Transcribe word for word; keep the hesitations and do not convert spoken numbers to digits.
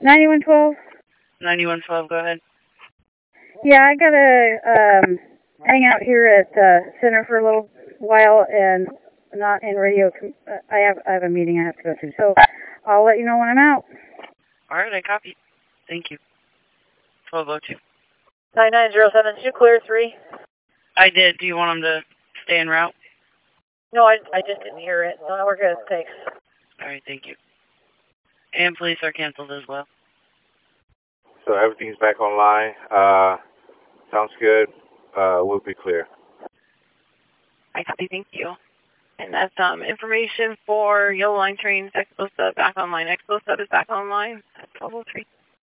ninety-one twelve? ninety-one twelve, go ahead. Yeah, I gotta um, hang out here at the center for a little while and not in radio. I have I have a meeting I have to go to, so I'll let you know when I'm out. All right, I copy. Thank you. twelve oh two. nine nine zero seven two, clear three. I did. Do you want them to stay en route? No, I, I just didn't hear it. No, we're good. Thanks. All right, thank you. And police are canceled as well. So everything's back online. Uh, sounds good. Uh, we'll be clear. I copy, thank you. And that's um, information for Yellow Line trains, Expo Sub back online. Expo Sub is back online at twelve oh three.